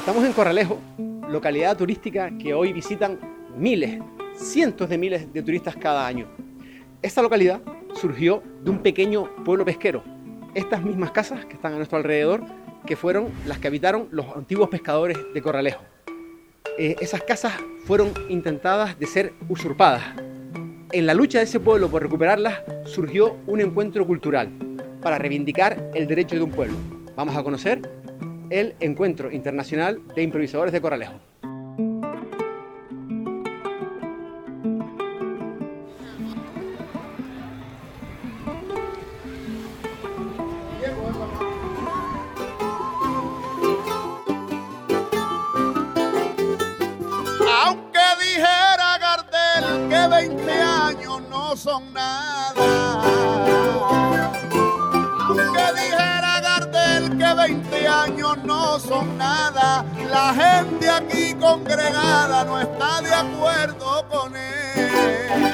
Estamos en Corralejo, localidad turística que hoy visitan miles, cientos de miles de turistas cada año. Esta localidad surgió de un pequeño pueblo pesquero. Estas mismas casas que están a nuestro alrededor, que fueron las que habitaron los antiguos pescadores de Corralejo. Esas casas fueron intentadas de ser usurpadas. En la lucha de ese pueblo por recuperarlas surgió un encuentro cultural para reivindicar el derecho de un pueblo. Vamos a conocer el Encuentro Internacional de Improvisadores de Corralejo. Aunque dijera Gardel que 20 años no son nada, aunque dijera Gardel que 20 años no son nada, la gente aquí congregada no está de acuerdo con él.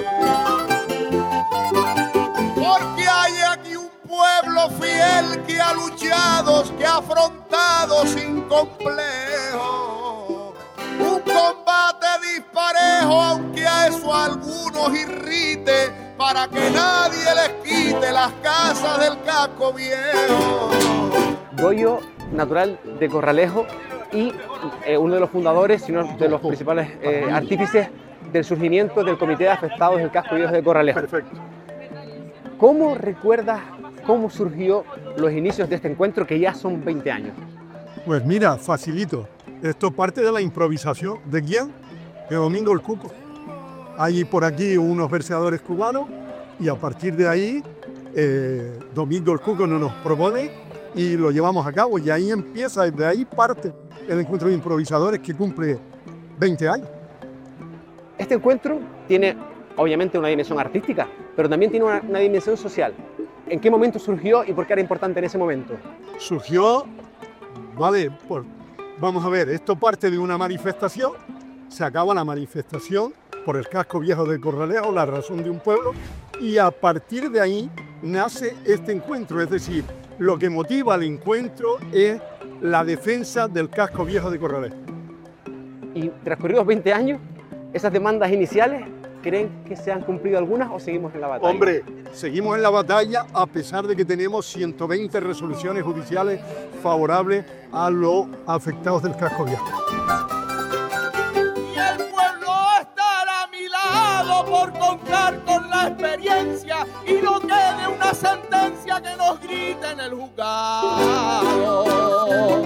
Porque hay aquí un pueblo fiel que ha luchado, que ha afrontado sin complejo un combate disparejo, aunque a eso a algunos irrite, para que nadie les quite las casas del casco viejo. Goyo, natural de Corralejo y uno de los fundadores, sino de los principales artífices del surgimiento del Comité de Afectados del Casco Viejo de Corralejo. Perfecto. ¿Cómo recuerdas cómo surgió los inicios de este encuentro que ya son 20 años? Pues mira, facilito. Esto parte de la improvisación. ¿De quién? De Domingo el Cuco. Hay por aquí unos verseadores cubanos y a partir de ahí Domingo el Cuco nos propone y lo llevamos a cabo. Y ahí empieza, desde ahí parte el Encuentro de Improvisadores que cumple 20 años. Este encuentro tiene obviamente una dimensión artística, pero también tiene una dimensión social. ¿En qué momento surgió y por qué era importante en ese momento? Surgió, vamos a ver, esto parte de una manifestación, se acaba la manifestación por el casco viejo de Corralejo, la razón de un pueblo, y a partir de ahí nace este encuentro, es decir, lo que motiva el encuentro es la defensa del casco viejo de Corralejo. Y transcurridos 20 años, esas demandas iniciales, ¿creen que se han cumplido algunas o seguimos en la batalla? Hombre, seguimos en la batalla a pesar de que tenemos 120 resoluciones judiciales favorables a los afectados del casco viejo. Y el pueblo estará a mi lado por contar con la experiencia y no quede una sentencia que nos grite en el juzgado.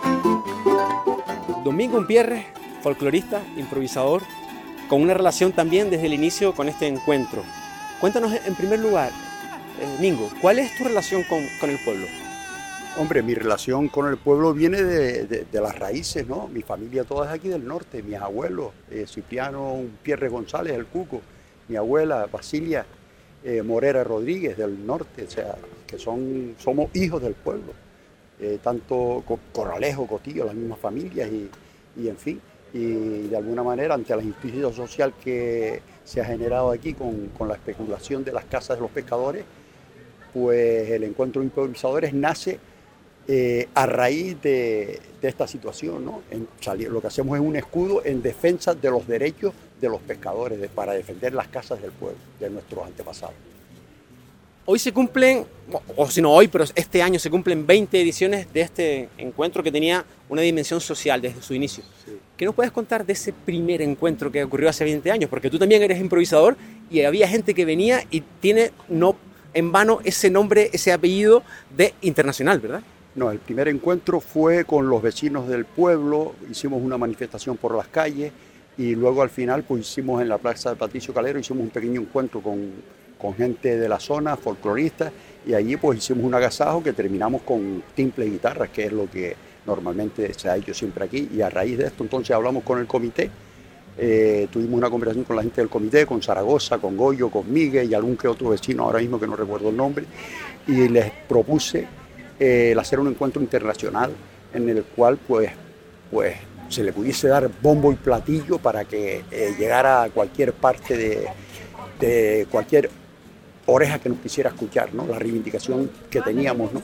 Domingo Umpierre, folclorista, improvisador, con una relación también desde el inicio con este encuentro. Cuéntanos en primer lugar, Mingo, ¿cuál es tu relación con el pueblo? Hombre, mi relación con el pueblo viene de las raíces, ¿no? Mi familia toda es aquí del norte, mis abuelos, Cipriano Umpierre González, el Cuco, mi abuela Basilia Morera Rodríguez del norte, o sea, que somos hijos del pueblo, tanto Corralejo, Cotillo, las mismas familias y en fin. Y de alguna manera ante la injusticia social que se ha generado aquí con la especulación de las casas de los pescadores, pues el Encuentro de Improvisadores nace a raíz de esta situación, ¿no? Lo que hacemos es un escudo en defensa de los derechos de los pescadores, para defender las casas del pueblo, de nuestros antepasados. Hoy se cumplen, o si no hoy, pero este año se cumplen 20 ediciones de este encuentro que tenía una dimensión social desde su inicio. Sí. ¿Qué nos puedes contar de ese primer encuentro que ocurrió hace 20 años? Porque tú también eres improvisador y había gente que venía y tiene no en vano ese nombre, ese apellido de internacional, ¿verdad? No, el primer encuentro fue con los vecinos del pueblo, hicimos una manifestación por las calles y luego al final pues hicimos en la plaza de Patricio Calero, hicimos un pequeño encuentro con gente de la zona, folcloristas, y allí pues hicimos un agasajo que terminamos con timple y guitarras, que es lo que normalmente se ha hecho siempre aquí, y a raíz de esto entonces hablamos con el comité, tuvimos una conversación con la gente del comité, con Zaragoza, con Goyo, con Miguel y algún que otro vecino ahora mismo que no recuerdo el nombre, y les propuse el hacer un encuentro internacional en el cual pues se le pudiese dar bombo y platillo para que llegara a cualquier parte de cualquier oreja que nos quisiera escuchar, ¿no? La reivindicación que teníamos, ¿no?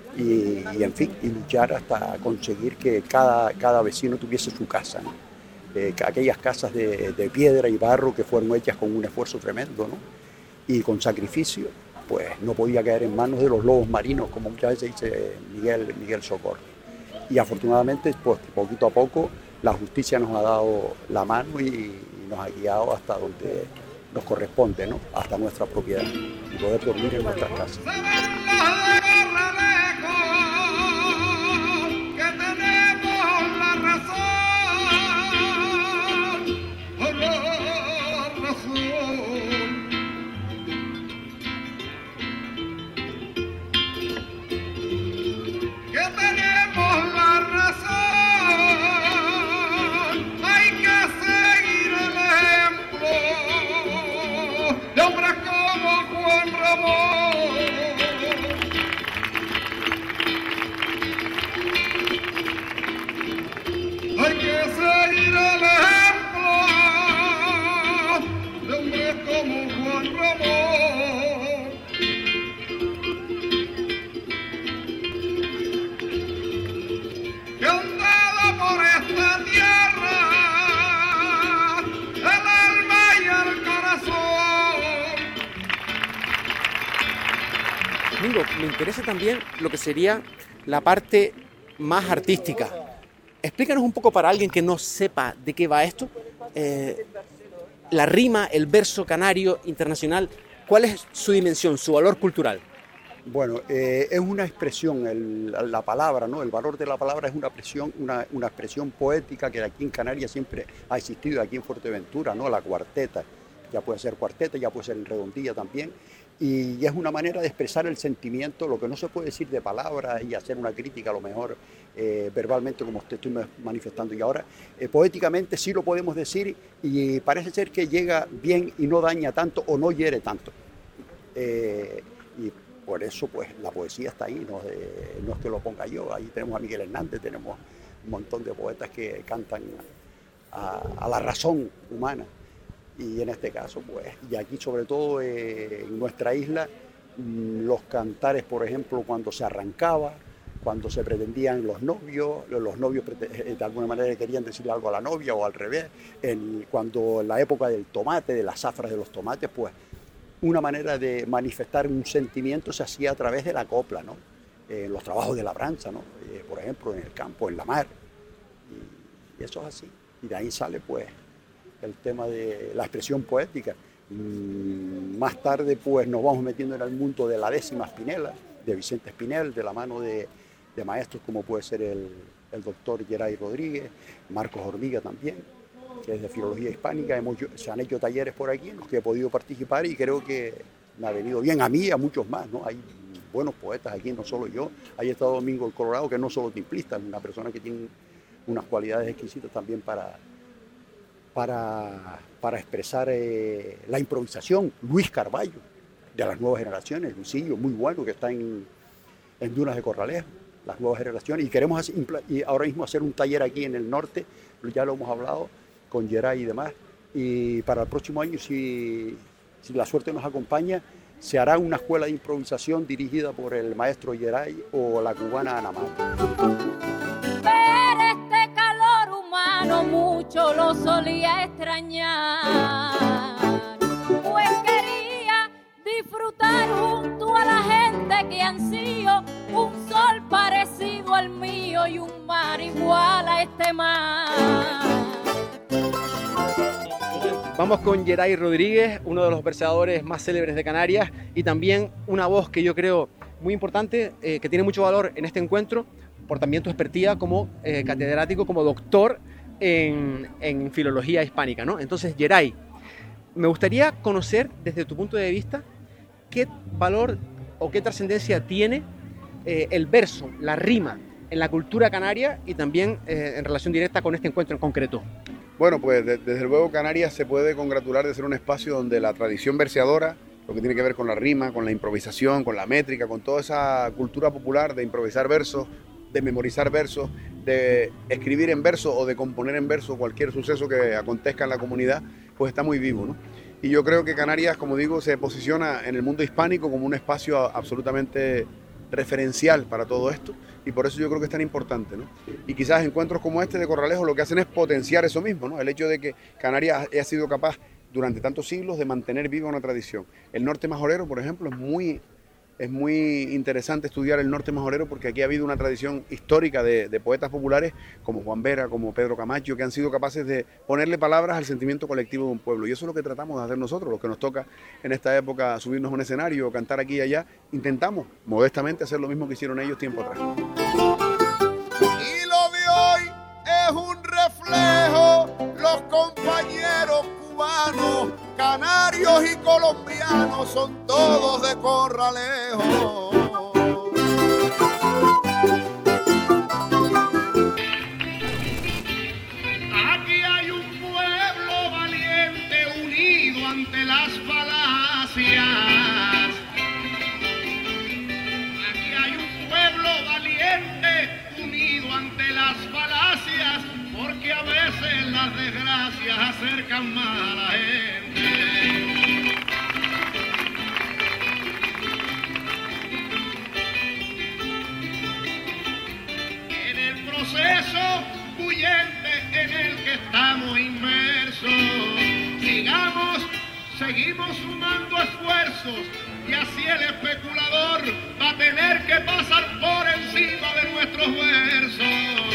en fin, y luchar hasta conseguir que cada vecino tuviese su casa, ¿no? Aquellas casas de piedra y barro que fueron hechas con un esfuerzo tremendo, ¿no? Y con sacrificio, pues no podía caer en manos de los lobos marinos, como muchas veces dice Miguel Socorro. Y afortunadamente, pues poquito a poco, la justicia nos ha dado la mano y nos ha guiado hasta donde nos corresponde, ¿no? Hasta nuestra propiedad y poder dormir en nuestras casas. Me interesa también lo que sería la parte más artística. Explícanos un poco para alguien que no sepa de qué va esto, la rima, el verso canario internacional, ¿cuál es su dimensión, su valor cultural? Bueno, es una expresión, la palabra, ¿no? El valor de la palabra es una expresión poética que aquí en Canarias siempre ha existido, aquí en Fuerteventura, ¿no? La cuarteta, ya puede ser cuarteta, ya puede ser en redondilla también. Y es una manera de expresar el sentimiento, lo que no se puede decir de palabras y hacer una crítica a lo mejor verbalmente como te estoy manifestando. Y ahora poéticamente sí lo podemos decir y parece ser que llega bien y no daña tanto o no hiere tanto. Y por eso pues la poesía está ahí, no es que lo ponga yo. Ahí tenemos a Miguel Hernández, tenemos un montón de poetas que cantan a la razón humana. Y en este caso, pues, y aquí sobre todo en nuestra isla, los cantares, por ejemplo, cuando se arrancaba, cuando se pretendían los novios de alguna manera querían decirle algo a la novia o al revés, cuando en la época del tomate, de las zafras de los tomates, pues una manera de manifestar un sentimiento se hacía a través de la copla, ¿no? Los trabajos de labranza, ¿no? Por ejemplo, en el campo, en la mar, y eso es así, y de ahí sale, pues, el tema de la expresión poética. Más tarde pues nos vamos metiendo en el mundo de la 10ª Espinela, de Vicente Espinel, de la mano de maestros como puede ser el doctor Geray Rodríguez, Marcos Hormiga también, que es de filología hispánica. Se han hecho talleres por aquí en los que he podido participar y creo que me ha venido bien a mí y a muchos más, ¿no? Hay buenos poetas aquí, no solo yo. Ahí está Domingo el Colorado, que no solo timplista, es una persona que tiene unas cualidades exquisitas también para expresar la improvisación. Luis Carballo, de las nuevas generaciones, Luisillo, muy bueno, que está en Dunas de Corralejo, las nuevas generaciones, y queremos ahora mismo hacer un taller aquí en el norte, ya lo hemos hablado con Geray y demás, y para el próximo año, si la suerte nos acompaña, se hará una escuela de improvisación dirigida por el maestro Geray o la cubana Ana Mata. Mucho lo solía extrañar, pues quería disfrutar junto a la gente que ansío un sol parecido al mío y un mar igual a este mar. Vamos con Geray Rodríguez, uno de los versadores más célebres de Canarias y también una voz que yo creo muy importante, que tiene mucho valor en este encuentro, por también tu expertía como catedrático, como doctor en filología hispánica, ¿no? Entonces, Geray, me gustaría conocer desde tu punto de vista qué valor o qué trascendencia tiene el verso, la rima en la cultura canaria y también en relación directa con este encuentro en concreto. Bueno, pues desde luego Canarias se puede congratular de ser un espacio donde la tradición verseadora, lo que tiene que ver con la rima, con la improvisación, con la métrica, con toda esa cultura popular de improvisar versos, de memorizar versos, de escribir en verso o de componer en verso cualquier suceso que acontezca en la comunidad, pues está muy vivo, ¿no? Y yo creo que Canarias, como digo, se posiciona en el mundo hispánico como un espacio absolutamente referencial para todo esto, y por eso yo creo que es tan importante, ¿no? Y quizás encuentros como este de Corralejo lo que hacen es potenciar eso mismo, ¿no? El hecho de que Canarias haya sido capaz durante tantos siglos de mantener viva una tradición. El norte majorero, por ejemplo, es muy interesante estudiar el norte majorero porque aquí ha habido una tradición histórica de poetas populares como Juan Vera, como Pedro Camacho, que han sido capaces de ponerle palabras al sentimiento colectivo de un pueblo. Y eso es lo que tratamos de hacer nosotros, los que nos toca en esta época subirnos a un escenario, cantar aquí y allá. Intentamos modestamente hacer lo mismo que hicieron ellos tiempo atrás. Y lo de hoy es un reflejo, los compañeros cubanos, canarios y colombianos son todos de Corralejo. Aquí hay un pueblo valiente unido ante las falacias. Aquí hay un pueblo valiente unido ante las falacias, porque a veces las desgracias acercan más a la gente. En el proceso huyente en el que estamos inmersos, seguimos sumando esfuerzos, y así el especulador va a tener que pasar por encima de nuestros versos.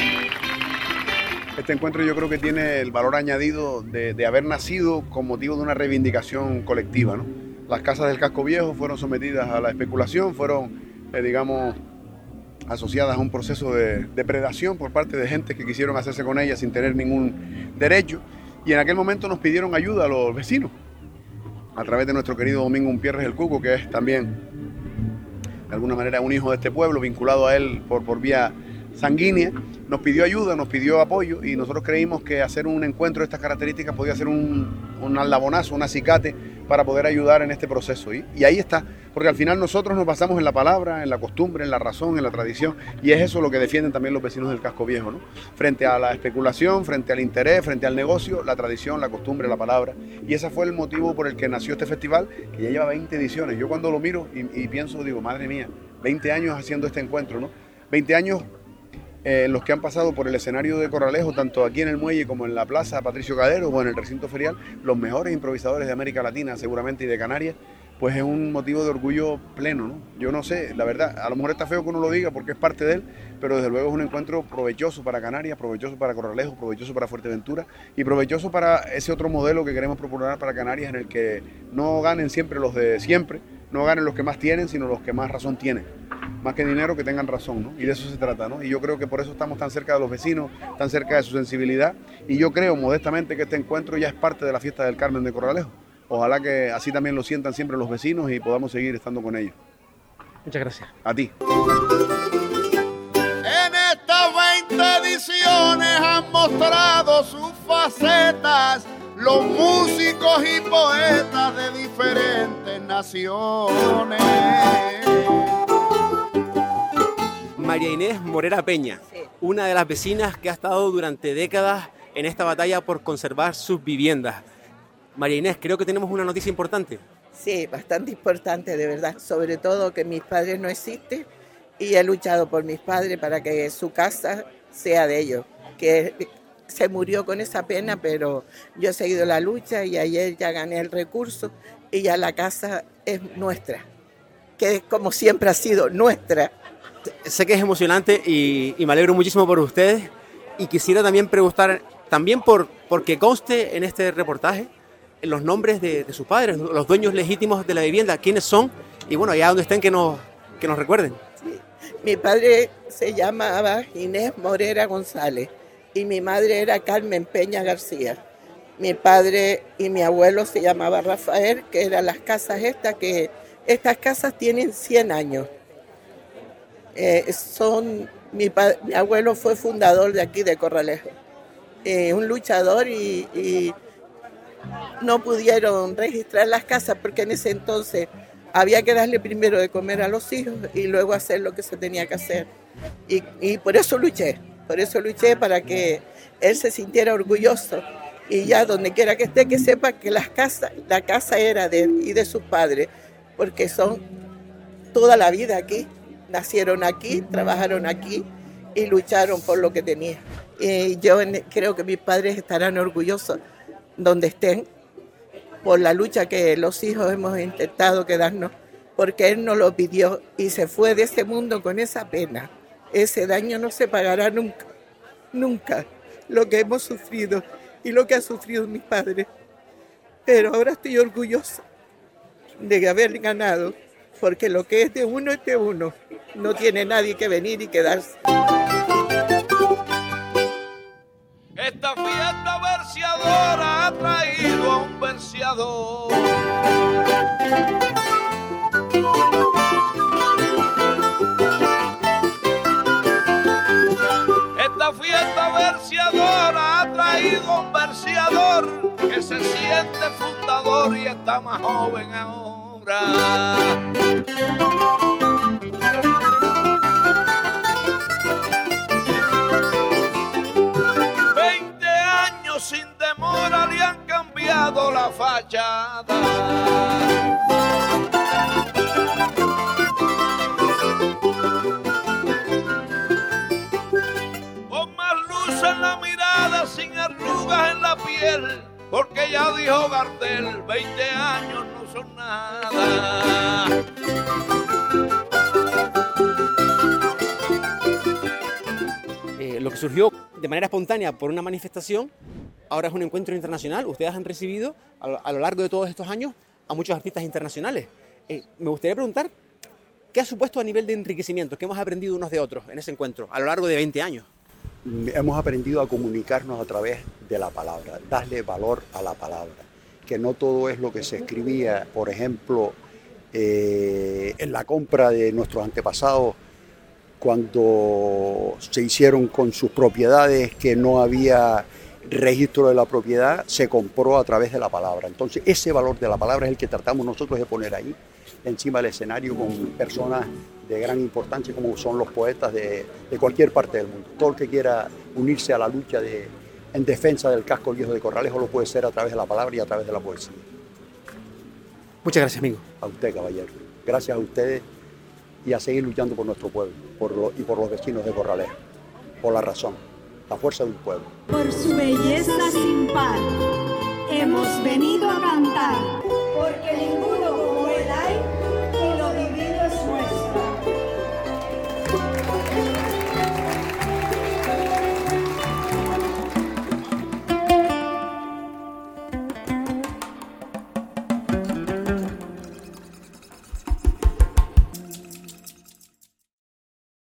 Este encuentro yo creo que tiene el valor añadido de haber nacido con motivo de una reivindicación colectiva, ¿no? Las casas del casco viejo fueron sometidas a la especulación, fueron, digamos, asociadas a un proceso de depredación por parte de gente que quisieron hacerse con ellas sin tener ningún derecho, y en aquel momento nos pidieron ayuda a los vecinos, a través de nuestro querido Domingo Umpierres el Cuco, que es también, de alguna manera, un hijo de este pueblo, vinculado a él por vía sanguínea. Nos pidió ayuda, nos pidió apoyo, y nosotros creímos que hacer un encuentro de estas características podía ser un aldabonazo, un acicate para poder ayudar en este proceso. Y ahí está, porque al final nosotros nos basamos en la palabra, en la costumbre, en la razón, en la tradición, y es eso lo que defienden también los vecinos del casco viejo, ¿no? Frente a la especulación, frente al interés, frente al negocio, la tradición, la costumbre, la palabra. Y ese fue el motivo por el que nació este festival, que ya lleva 20 ediciones. Yo cuando lo miro y pienso, digo, madre mía, 20 años haciendo este encuentro, ¿no? 20 años los que han pasado por el escenario de Corralejo, tanto aquí en el muelle como en la plaza Patricio Cadero o en el recinto ferial, los mejores improvisadores de América Latina seguramente y de Canarias, pues es un motivo de orgullo pleno, ¿no? Yo no sé, la verdad, a lo mejor está feo que uno lo diga porque es parte de él, pero desde luego es un encuentro provechoso para Canarias, provechoso para Corralejo, provechoso para Fuerteventura y provechoso para ese otro modelo que queremos proponer para Canarias, en el que no ganen siempre los de siempre, no ganen los que más tienen, sino los que más razón tienen. Más que dinero, que tengan razón, ¿no? Y de eso se trata, ¿no? Y yo creo que por eso estamos tan cerca de los vecinos, tan cerca de su sensibilidad, y yo creo modestamente que este encuentro ya es parte de la fiesta del Carmen de Corralejo. Ojalá que así también lo sientan siempre los vecinos y podamos seguir estando con ellos. Muchas gracias. A ti. En estas 20 ediciones han mostrado sus facetas los músicos y poetas de diferentes naciones. María Inés Morera Peña, sí, una de las vecinas que ha estado durante décadas en esta batalla por conservar sus viviendas. María Inés, creo que tenemos una noticia importante. Sí, bastante importante, de verdad. Sobre todo que mis padres no existen y he luchado por mis padres para que su casa sea de ellos. Que se murió con esa pena, pero yo he seguido la lucha y ayer ya gané el recurso y ya la casa es nuestra, que como siempre ha sido nuestra. Sé que es emocionante y me alegro muchísimo por ustedes, y quisiera también preguntar, también porque conste en este reportaje los nombres de sus padres, los dueños legítimos de la vivienda, quiénes son, y bueno, allá donde estén que nos recuerden. Sí. Mi padre se llamaba Inés Morera González y mi madre era Carmen Peña García. Mi padre y mi abuelo se llamaba Rafael, que eran las casas estas casas tienen 100 años. Mi abuelo fue fundador de aquí de Corralejo, un luchador y no pudieron registrar las casas porque en ese entonces había que darle primero de comer a los hijos y luego hacer lo que se tenía que hacer. Y por eso luché para que él se sintiera orgulloso y ya donde quiera que esté, que sepa que la casa era de él y de sus padres, porque son toda la vida aquí. nacieron aquí, trabajaron aquí y lucharon por lo que tenían. Y yo creo que mis padres estarán orgullosos donde estén por la lucha que los hijos hemos intentado quedarnos, porque él nos lo pidió y se fue de este mundo con esa pena. Ese daño no se pagará nunca, nunca, lo que hemos sufrido y lo que han sufrido mis padres. Pero ahora estoy orgullosa de haber ganado, porque lo que es de uno es de uno. No tiene nadie que venir y quedarse. Esta fiesta verseadora ha traído a un verseador. Esta fiesta verseadora ha traído a un verseador que se siente fundador y está más joven ahora. 20 años sin demora le han cambiado la fachada. Con más luz en la mirada, sin arrugas en la piel, porque ya dijo Gardel, 20 años no son nada. Lo que surgió de manera espontánea por una manifestación, ahora es un encuentro internacional. Ustedes han recibido a lo largo de todos estos años a muchos artistas internacionales. Me gustaría preguntar, ¿qué ha supuesto a nivel de enriquecimiento? ¿Qué hemos aprendido unos de otros en ese encuentro a lo largo de 20 años? Hemos aprendido a comunicarnos a través de la palabra, darle valor a la palabra, que no todo es lo que se escribía, por ejemplo, en la compra de nuestros antepasados, cuando se hicieron con sus propiedades, que no había registro de la propiedad, se compró a través de la palabra. Entonces ese valor de la palabra es el que tratamos nosotros de poner ahí, encima del escenario, con personas de gran importancia como son los poetas de cualquier parte del mundo. Todo el que quiera unirse a la lucha en defensa del casco viejo de Corralejo lo puede ser a través de la palabra y a través de la poesía. Muchas gracias, amigo. A usted, caballero. Gracias a ustedes y a seguir luchando por nuestro pueblo y por los vecinos de Corralejo, por la razón, la fuerza de un pueblo. Por su belleza sin par, hemos venido a cantar, porque ninguna